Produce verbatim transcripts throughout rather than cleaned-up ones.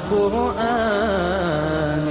القرآن.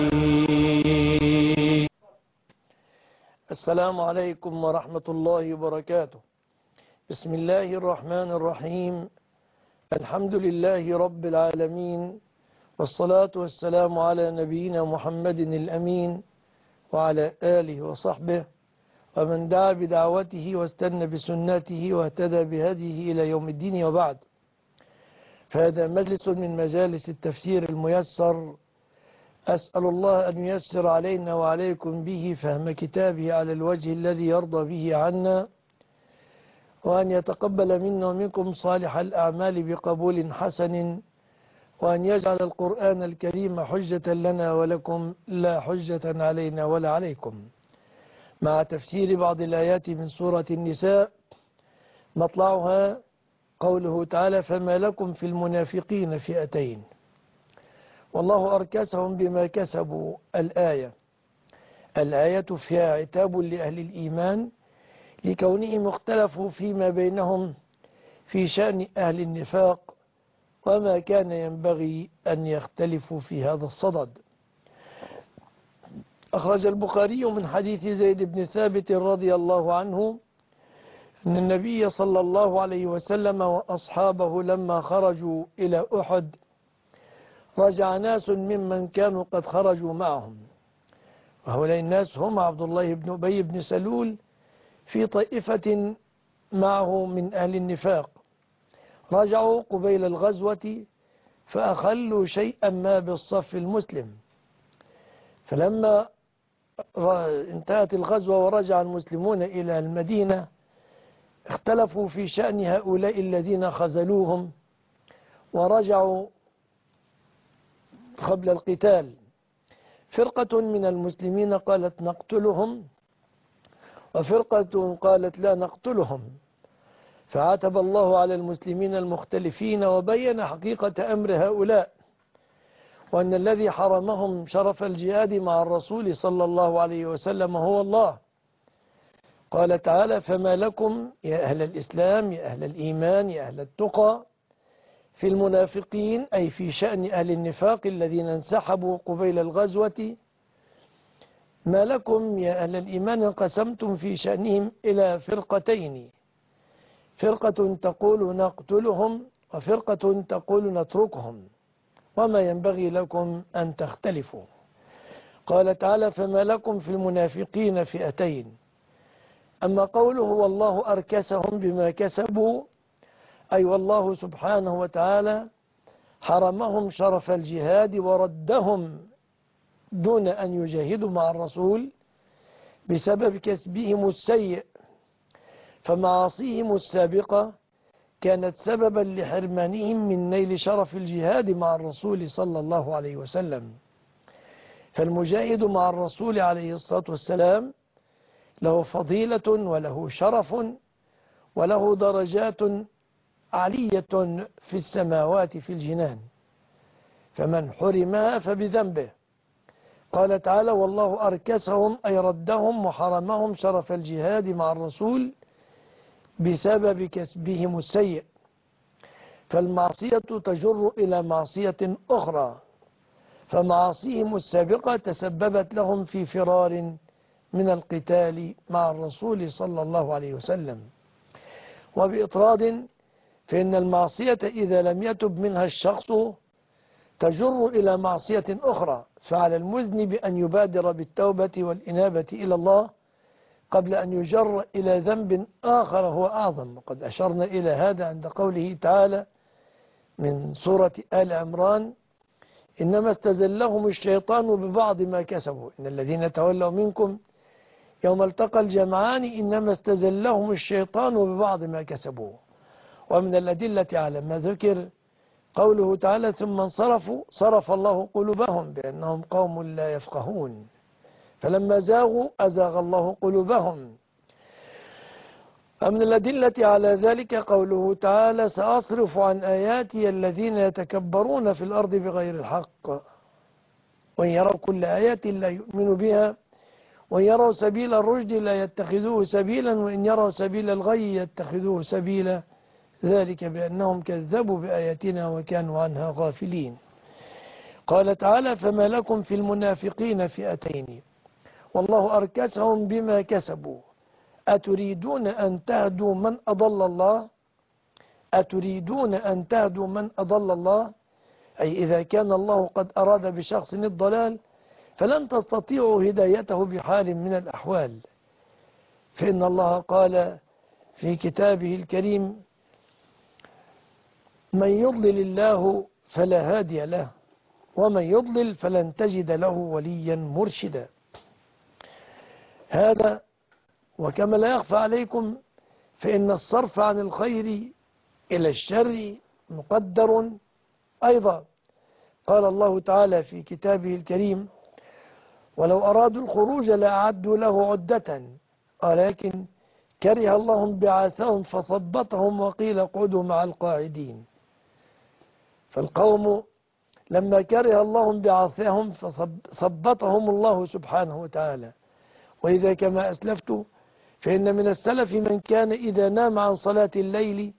السلام عليكم ورحمة الله وبركاته. بسم الله الرحمن الرحيم. الحمد لله رب العالمين، والصلاة والسلام على نبينا محمد الأمين وعلى آله وصحبه ومن دعا بدعوته واستنى بسنته واهتدى بهديه إلى يوم الدين، وبعد. فهذا مجلس من مجالس التفسير الميسر، أسأل الله أن ييسر علينا وعليكم به فهم كتابه على الوجه الذي يرضى به عنا، وأن يتقبل منا ومنكم صالح الأعمال بقبول حسن، وأن يجعل القرآن الكريم حجة لنا ولكم لا حجة علينا ولا عليكم. مع تفسير بعض الآيات من سورة النساء، مطلعها قوله تعالى: فما لكم في المنافقين فئتين والله أركسهم بما كسبوا. الآية الآية فيها عتاب لأهل الإيمان لكونهم اختلفوا فيما بينهم في شأن أهل النفاق، وما كان ينبغي أن يختلفوا في هذا الصدد. أخرج البخاري من حديث زيد بن ثابت رضي الله عنه أن النبي صلى الله عليه وسلم وأصحابه لما خرجوا إلى أحد رجع ناس ممن كانوا قد خرجوا معهم، وهؤلاء الناس هم عبد الله بن أبي بن سلول في طائفة معه من أهل النفاق. رجعوا قبيل الغزوة فأخلوا شيئا ما بالصف المسلم، فلما انتهت الغزوة ورجع المسلمون إلى المدينة اختلفوا في شأن هؤلاء الذين خذلوهم ورجعوا قبل القتال. فرقة من المسلمين قالت نقتلهم، وفرقة قالت لا نقتلهم، فعاتب الله على المسلمين المختلفين وبين حقيقة أمر هؤلاء، وأن الذي حرمهم شرف الجهاد مع الرسول صلى الله عليه وسلم هو الله. قال تعالى: فما لكم يا أهل الإسلام، يا أهل الإيمان، يا أهل التقى، في المنافقين، أي في شأن أهل النفاق الذين انسحبوا قبيل الغزوة. ما لكم يا أهل الإيمان انقسمتم في شأنهم إلى فرقتين، فرقة تقول نقتلهم وفرقة تقول نتركهم، وما ينبغي لكم أن تختلفوا. قال تعالى: فما لكم في المنافقين فئتين. أما قوله والله أركسهم بما كسبوا، أي والله سبحانه وتعالى حرمهم شرف الجهاد وردهم دون أن يجاهدوا مع الرسول بسبب كسبهم السيء، فمعاصيهم السابقة كانت سببا لحرمانهم من نيل شرف الجهاد مع الرسول صلى الله عليه وسلم. فالمجاهد مع الرسول عليه الصلاة والسلام له فضيلة وله شرف وله درجات عالية في السماوات في الجنان، فمن حرمها فبذنبه. قال تعالى: والله أركسهم، أي ردهم وحرمهم شرف الجهاد مع الرسول بسبب كسبهم السيء. فالمعصية تجر إلى معصية أخرى، فمعاصيهم السابقة تسببت لهم في فرار من القتال مع الرسول صلى الله عليه وسلم. وبإطراد، فإن المعصية إذا لم يتب منها الشخص تجر إلى معصية أخرى، فعلى المذنب أن يبادر بالتوبة والإنابة إلى الله قبل أن يجر إلى ذنب آخر هو أعظم. وقد أشرنا إلى هذا عند قوله تعالى من سورة آل عمران: إنما استزلهم الشيطان ببعض ما كسبوا، إن الذين تولوا منكم يوم التقى الجمعان إنما استزلهم الشيطان ببعض ما كسبوا. ومن الأدلة على ما ذكر قوله تعالى: ثم انصرفوا صرف الله قلوبهم بأنهم قوم لا يفقهون، فلما زاغوا أزاغ الله قلوبهم. ومن الأدلة على ذلك قوله تعالى: سأصرف عن آياتي الذين يتكبرون في الأرض بغير الحق وإن يروا كل آية لا يؤمنوا بها وإن يروا سبيل الرشد لا يتخذوه سبيلا وإن يروا سبيل الغي يتخذوه سبيلا ذلك بأنهم كذبوا بآياتنا وكانوا عنها غافلين. قال تعالى فما لكم في المنافقين فئتين والله أركسهم بما كسبوا أتريدون أن تهدوا من أضل الله أتريدون أن تهدوا من أضل الله أي إذا كان الله قد أراد بشخص الضلال فلن تستطيعوا هدايته بحال من الأحوال فإن الله قال في كتابه الكريم من يضلل الله فلا هادي له ومن يضلل فلن تجد له وليا مرشدا. هذا وكما لا يخفى عليكم فإن الصرف عن الخير إلى الشر مقدر أيضا. قال الله تعالى في كتابه الكريم ولو أرادوا الخروج لأعدوا له عدة ولكن كره الله بعاثهم فثبطهم وقيل اقعدوا مع القاعدين. فالقوم لما كره الله بعاثهم فثبطهم الله سبحانه وتعالى. وإذا كما أسلفت فإن من السلف من كان إذا نام عن صلاة الليل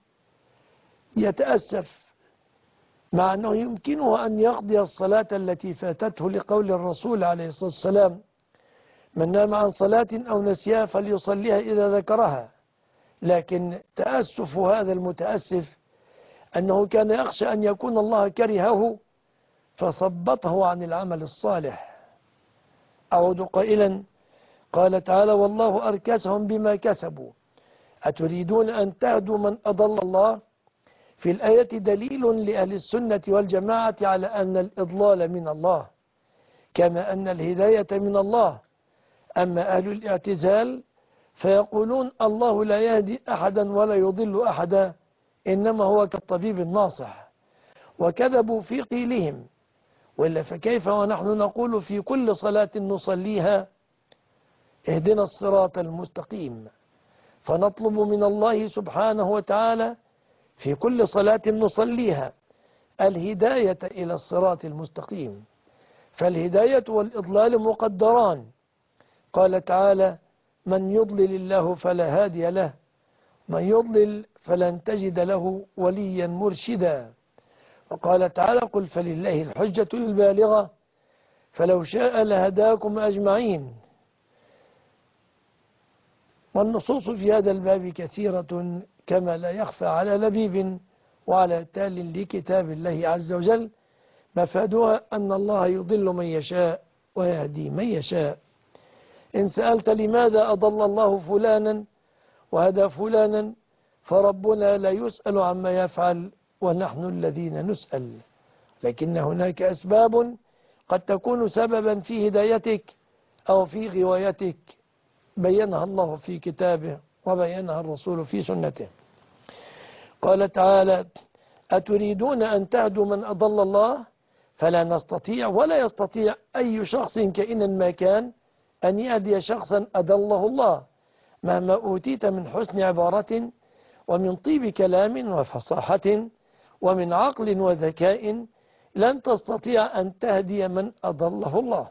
يتأسف مع أنه يمكنه أن يقضي الصلاة التي فاتته لقول الرسول عليه الصلاة والسلام من نام عن صلاة أو نسيها فليصليها إذا ذكرها. لكن تأسف هذا المتأسف أنه كان يخشى أن يكون الله كرهه فثبطه عن العمل الصالح. أعود قائلا قال تعالى والله أركسهم بما كسبوا أتريدون أن تهدوا من أضل الله. في الآية دليل لأهل السنة والجماعة على أن الإضلال من الله كما أن الهداية من الله. أما أهل الاعتزال فيقولون الله لا يهدي أحدا ولا يضل أحدا إنما هو كالطبيب الناصح وكذبوا في قيلهم. وإلا فكيف ونحن نقول في كل صلاة نصليها اهدنا الصراط المستقيم فنطلب من الله سبحانه وتعالى في كل صلاة نصليها الهداية إلى الصراط المستقيم. فالهداية والإضلال مقدران. قال تعالى من يضلل الله فلا هادي له من يضلل فلن تجد له وليا مرشدا. وقال تعالى قل فلله الحجة البالغة فلو شاء لهداكم أجمعين. والنصوص في هذا الباب كثيرة كما لا يخفى على لبيب وعلى تال لكتاب الله عز وجل مفادها أن الله يضل من يشاء ويهدي من يشاء. إن سألت لماذا أضل الله فلانا وهدى فلانا فربنا لا يسأل عما يفعل ونحن الذين نسأل. لكن هناك أسباب قد تكون سببا في هدايتك أو في غوايتك بينها الله في كتابه وبينها الرسول في سنته. قال تعالى أتريدون أن تهدوا من أضل الله فلا نستطيع ولا يستطيع أي شخص كائنا ما كان أن يهدي شخصا أضله الله مهما أوتيت من حسن عبارة ومن طيب كلام وفصاحة ومن عقل وذكاء لن تستطيع أن تهدي من أضله الله.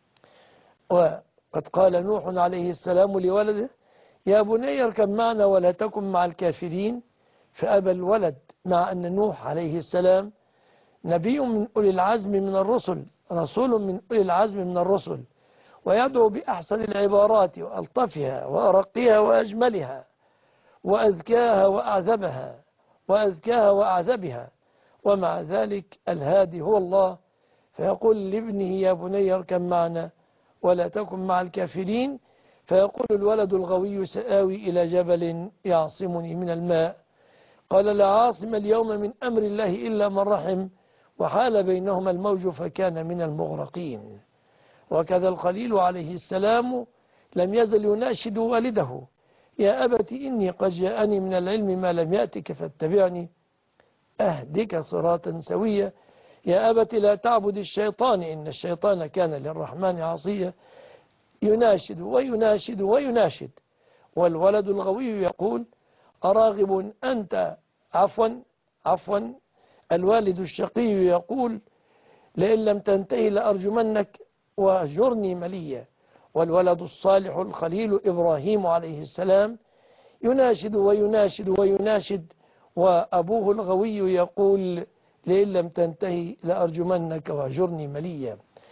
وقد قال نوح عليه السلام لولده يا بني اركب معنا ولا تكن مع الكافرين فأبى الولد مع أن نوح عليه السلام نبي من أولي العزم من الرسل رسول من أولي العزم من الرسل ويدعو بأحسن العبارات وألطفها وأرقها وأجملها وأذكاها وأعذبها وأذكاها وأعذبها ومع ذلك الهادي هو الله فيقول لابنه يا بني اركب معنا ولا تكن مع الكافرين فيقول الولد الغوي سآوي إلى جبل يعصمني من الماء قال لا عاصم اليوم من أمر الله إلا من رحم وحال بينهما الموج فكان من المغرقين. وكذا الخليل عليه السلام لم يزل يناشد والده يا أبت إني قد جاءني من العلم ما لم يأتك فاتبعني أهدك صراطا سويا يا أبت لا تعبد الشيطان إن الشيطان كان للرحمن عصيا. يناشد ويناشد ويناشد والولد الغوي يقول أراغب أنت عفوا عفوا الوالد الشقي يقول لئن لم تنتهي لأرجمنك واهجرني مليا. والولد الصالح الخليل إبراهيم عليه السلام يناشد ويناشد ويناشد وأبوه الغوي يقول لئن لم تنتهي لأرجمنك واهجرني مليا.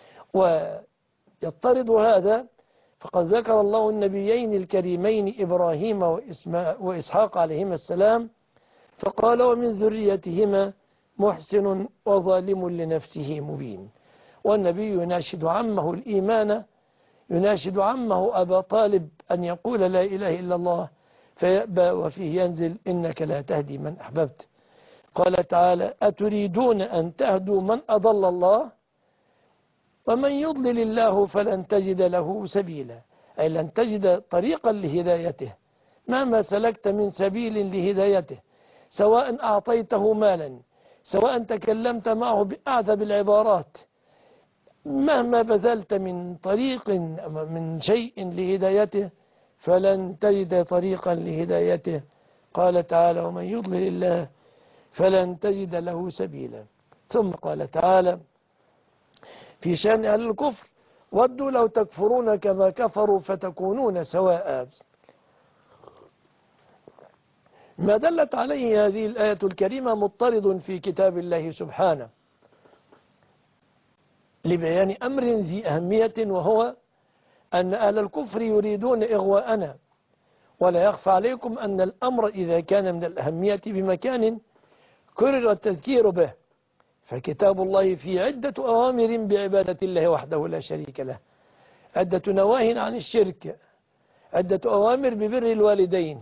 ويضطرد هذا، فقد ذكر الله النبيين الكريمين إبراهيم وإسحاق عليهما السلام، فقال ومن ذريتهما محسن وظالم لنفسه مبين. والنبي يناشد عمه الإيمان، يناشد عمه أبا طالب أن يقول لا إله إلا الله فيأبى، وفيه ينزل إنك لا تهدي من أحببت. قال تعالى أتريدون أن تهدوا من أضل الله ومن يضلل الله فلن تجد له سبيلا، أي لن تجد طريقا لهدايته مهما سلكت من سبيل لهدايته، سواء أعطيته مالا، سواء تكلمت معه بأعذب العبارات، مهما بذلت من طريق من شيء لهدايته فلن تجد طريقا لهدايته. قال تعالى ومن يضلل الله فلن تجد له سبيلا. ثم قال تعالى في شأن أهل الكفر ودوا لو تكفرون كما كفروا فتكونون سواء. ما دلت عليه هذه الآية الكريمة مضطرد في كتاب الله سبحانه لبيان أمر ذي أهمية، وهو أن أهل الكفر يريدون إغواءنا. ولا يخفى عليكم أن الأمر إذا كان من الأهمية بمكان كرر التذكير به، فكتاب الله في عدة أوامر بعبادة الله وحده لا شريك له، عدة نواه عن الشرك، عدة أوامر ببر الوالدين،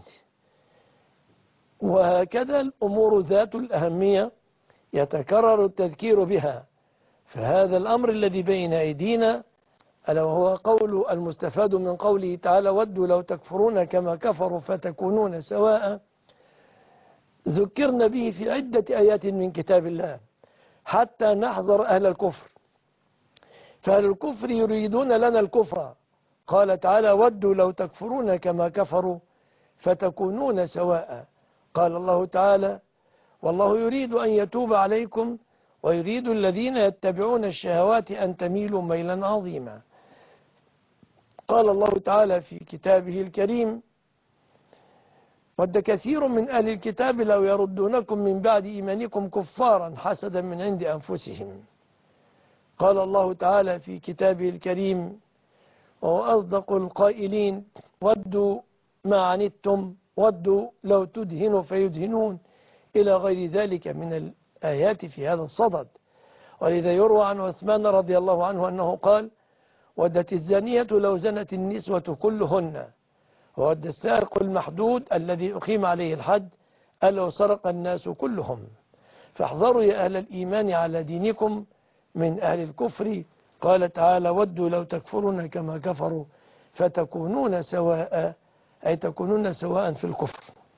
وهكذا الأمور ذات الأهمية يتكرر التذكير بها. فهذا الأمر الذي بين أيدينا ألا وهو قول المستفاد من قوله تعالى ودوا لو تكفرون كما كفروا فتكونون سواء، ذكرنا به في عدة آيات من كتاب الله حتى نحذر أهل الكفر. فأهل الكفر يريدون لنا الكفر، قال تعالى ودوا لو تكفرون كما كفروا فتكونون سواء. قال الله تعالى والله يريد أن يتوب عليكم ويريد الذين يتبعون الشهوات أن تميلوا ميلا عظيما. قال الله تعالى في كتابه الكريم ود كثير من أهل الكتاب لو يردونكم من بعد إيمانكم كفارا حسدا من عند أنفسهم. قال الله تعالى في كتابه الكريم وهو أصدق القائلين ودوا ما عنتم ودوا لو تدهنوا فيدهنون إلى غير ذلك من الآيات في هذا الصدد. ولذا يروى عن عثمان رضي الله عنه أنه قال ودت الزانية لو زنت النسوة كلهن، وود السارق المحدود الذي أقيم عليه الحد ألو سرق الناس كلهم. فاحذروا يا أهل الإيمان على دينكم من أهل الكفر. قال تعالى ودوا لو تكفرون كما كفروا فتكونون سواء، أي تكونون سواء في الكفر.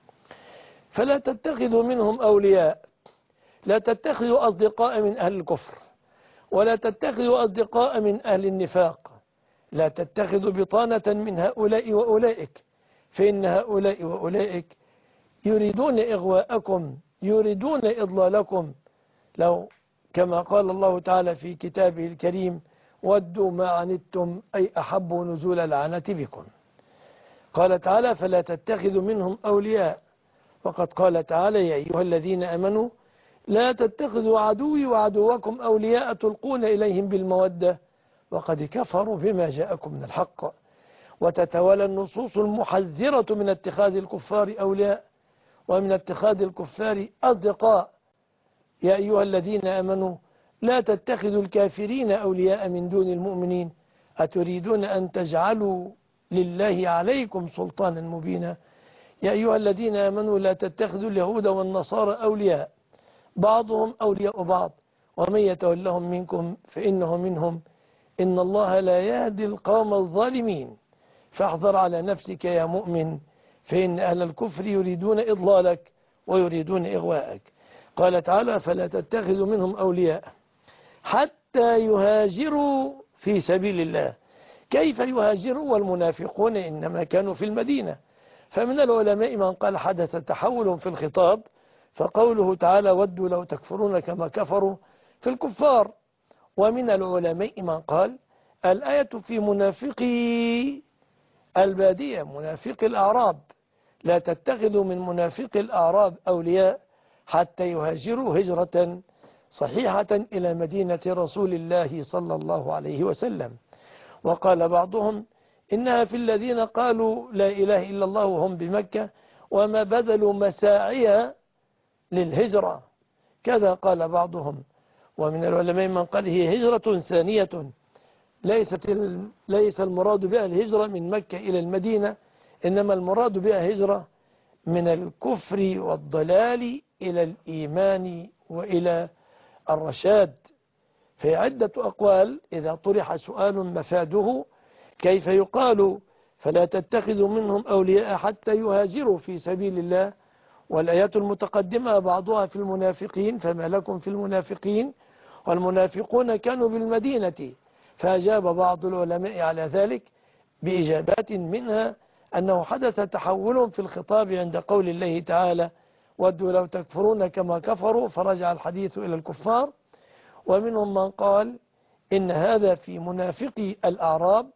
فلا تتخذوا منهم أولياء، لا تتخذوا أصدقاء من أهل الكفر، ولا تتخذوا أصدقاء من أهل النفاق، لا تتخذوا بطانة من هؤلاء وأولئك، فإن هؤلاء وأولئك يريدون إغواءكم، يريدون إضلالكم، لو كما قال الله تعالى في كتابه الكريم ودوا ما عنتم أي أحبوا نزول العنة بكم. قال تعالى فلا تتخذوا منهم أولياء. وقد قال تعالى يا أيها الذين آمنوا لا تتخذوا عدوي وعدوكم أولياء تلقون إليهم بالمودة وقد كفروا بما جاءكم من الحق. وتتوالى النصوص المحذرة من اتخاذ الكفار أولياء ومن اتخاذ الكفار أصدقاء. يا أيها الذين آمنوا لا تتخذوا الكافرين أولياء من دون المؤمنين أتريدون أن تجعلوا لله عليكم سلطانا مبينا. يا أيها الذين آمنوا لا تتخذوا اليهود والنصارى أولياء بعضهم أولياء بعض ومن يتولهم منكم فإنه منهم إن الله لا يهدي القوم الظالمين. فاحذر على نفسك يا مؤمن فإن أهل الكفر يريدون إضلالك ويريدون إغواءك. قال تعالى فلا تتخذوا منهم أولياء حتى يهاجروا في سبيل الله. كيف يهاجروا والمنافقون إنما كانوا في المدينة؟ فمن العلماء من قال حدث تحول في الخطاب، فقوله تعالى ودوا لو تكفرون كما كفروا في الكفار. ومن العلماء من قال الآية في منافقي البادية، منافق الأعراب، لا تتخذوا من منافق الأعراب أولياء حتى يهاجروا هجرة صحيحة إلى مدينة رسول الله صلى الله عليه وسلم. وقال بعضهم إنها في الذين قالوا لا إله إلا الله وهم بمكة وما بذلوا مساعيها للهجرة، كذا قال بعضهم. ومن العلماء من قال هي هجرة ثانية، ليست ليس المراد بها الهجرة من مكة إلى المدينة، إنما المراد بها هجرة من الكفر والضلال إلى الإيمان وإلى الرشاد. في عدة أقوال إذا طرح سؤال مفاده كيف يقال فلا تتخذوا منهم أولياء حتى يهاجروا في سبيل الله، والآيات المتقدمة بعضها في المنافقين فما لكم في المنافقين والمنافقون كانوا بالمدينة، فأجاب بعض العلماء على ذلك بإجابات منها أنه حدث تحول في الخطاب عند قول الله تعالى ودوا لو تكفرون كما كفروا فرجع الحديث إلى الكفار. ومنهم من قال إن هذا في منافقي الأعراب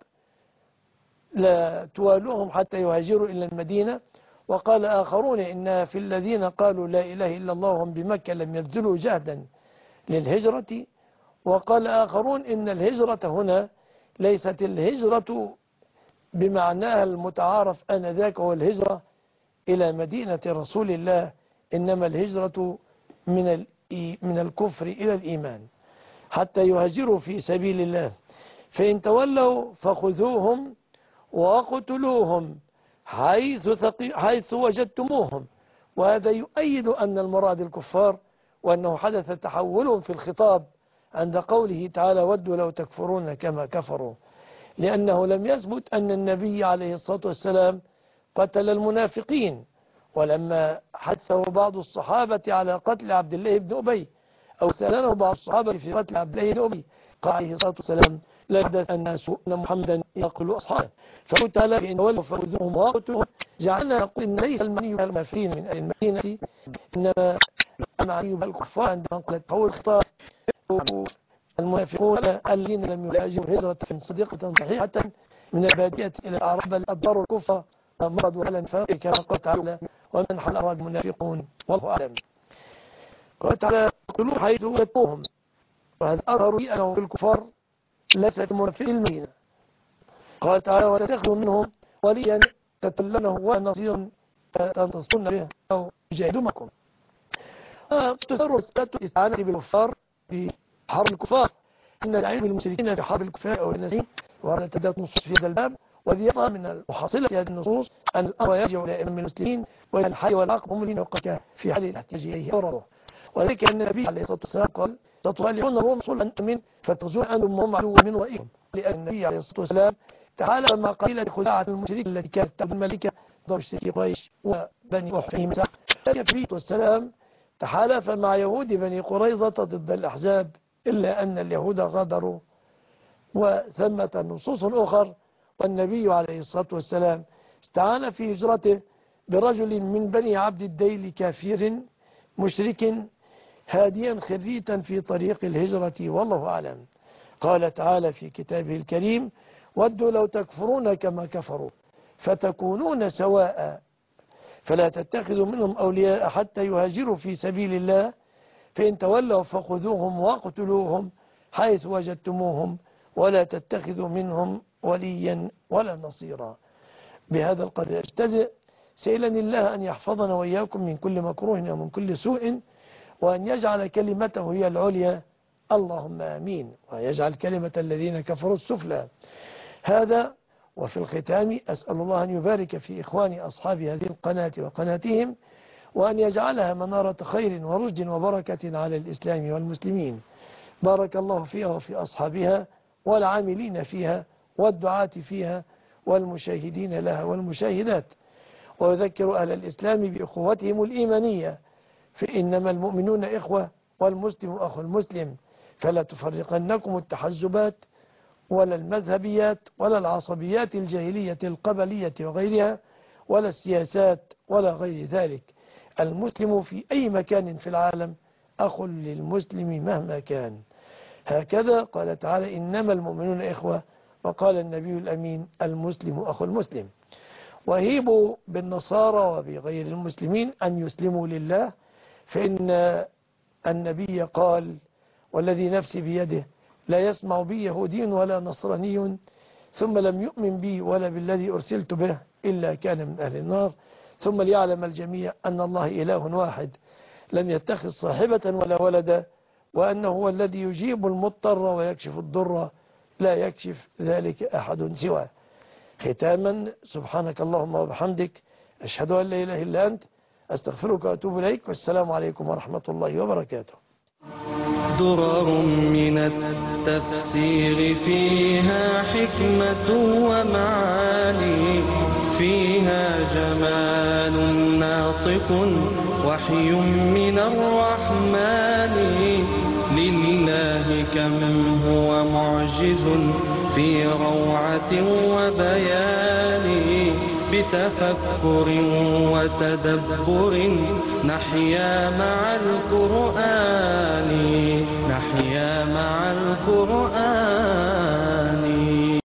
لا توالوهم حتى يهاجروا إلى المدينة. وقال آخرون إنها في الذين قالوا لا إله إلا الله وهم بمكة لم يبذلوا جهدا للهجرة. وقال آخرون إن الهجرة هنا ليست الهجرة بمعناها المتعارف آنذاك هو الهجرة إلى مدينة رسول الله، إنما الهجرة من من الكفر إلى الإيمان حتى يهاجروا في سبيل الله، فإن تولوا فخذوهم وقتلوهم حيث, حيث وجدتموهم. وهذا يؤيد أن المراد الكفار، وأنه حدث تحول في الخطاب عند قوله تعالى ودوا لو تكفرون كما كفروا، لأنه لم يثبت أن النبي عليه الصلاة والسلام قتل المنافقين. ولما حثه بعض الصحابة على قتل عبد الله بن أبي أو سألنه بعض الصحابة في قتل عبد الله بن أبي قال عليه الصلاة والسلام لا يحدث الناس أن محمدا يقتل أصحابه فقلت تعالى فإن ولوا فخذوهم وقتلوهم جعلنا نقول إن ليس المعني بالمنافقين من أهل المدينة إنما المعني بالكفار عندما قال تحول الخطاب المنافقون الذين لم يهاجروا هجرة صديقة صحيحة من البادية إلى الأعراب بل أضروا الكفر مرضوا على النفاق كما قال تعالى ومن حل أراد المنافقون والله أعلم. قال تعالى اقتلوهم حيث وجدتموهم، وهذا أظهر لي أنه في الكفار ليس في المنافقين المدينة. قال تعالى وتتخذوا منهم وليا تتلونه ونصيرا تنتصرون به أو يجاهدوا معكم. تسر الاستعانة بالكفار في حرب الكفار، إن العلم بالمشركين في حرب الكفار أو النسيم، وهذا تبدأ نصوص في هذا الباب. وذي يطلع من المحصلة هذه النصوص أن الأمر يرجع إلى من المسلمين وإلى الحي والعقل هم الذين وقعوا في حال الاحتياج إليه أورده. ولكن أن النبي عليه الصلاة والسلام قال تطالعون الروم صلحا من فترجون أنهم هم عدو من ورائهم، لأن النبي عليه الصلاة والسلام تعالى لما قيل خزاعة المشرك التي كانت تعبد الملكة ضرش قريش وبني وحيهم النبي والسلام تحالف مع يهود بني قريظة ضد الأحزاب، إلا أن اليهود غادروا. وثمة نصوص أخرى والنبي عليه الصلاة والسلام استعان في هجرته برجل من بني عبد الديل كافر مشرك هاديا خريتا في طريق الهجرة والله أعلم. قال تعالى في كتابه الكريم ودوا لو تكفرون كما كفروا فتكونون سواء فلا تتخذوا منهم أولياء حتى يهاجروا في سبيل الله فإن تولوا فخذوهم واقتلوهم حيث وجدتموهم ولا تتخذوا منهم وليا ولا نصيرا. بهذا القدر أجتزئ سئلني الله أن يحفظنا وإياكم من كل مكروه ومن كل سوء، وأن يجعل كلمته هي العليا اللهم آمين، ويجعل كلمة الذين كفروا السفلى. هذا وفي الختام أسأل الله أن يبارك في إخواني أصحاب هذه القناة وقناتهم، وأن يجعلها منارة خير ورشد وبركة على الإسلام والمسلمين. بارك الله فيها وفي أصحابها والعاملين فيها والدعاة فيها والمشاهدين لها والمشاهدات. ويذكر أهل الإسلام بأخوتهم الإيمانية، فإنما المؤمنون إخوة والمسلم أخو المسلم، فلا تفرقنكم التحزبات ولا المذهبيات ولا العصبيات الجاهلية القبلية وغيرها ولا السياسات ولا غير ذلك. المسلم في أي مكان في العالم أخ للمسلم مهما كان. هكذا قال تعالى إنما المؤمنون إخوة، وقال النبي الأمين المسلم أخو المسلم. وهيبوا بالنصارى وبغير المسلمين أن يسلموا لله، فإن النبي قال والذي نفسي بيده لا يسمع بي يهودي ولا نصراني ثم لم يؤمن بي ولا بالذي أرسلت به إلا كان من أهل النار. ثم ليعلم الجميع أن الله إله واحد لم يتخذ صاحبة ولا ولدا، وأنه هو الذي يجيب المضطر ويكشف الضر لا يكشف ذلك أحد سواه. ختاما، سبحانك اللهم وبحمدك، أشهد أن لا إله إلا أنت، أستغفرك وأتوب إليك، والسلام عليكم ورحمة الله وبركاته. درر من التفسير فيها حكمة ومعاني، فيها جمال ناطق وحي من الرحمن. لله كم هو معجز في روعة وبيان، بتفكر وتدبر نحيا مع القرآن، نحيا مع القرآن.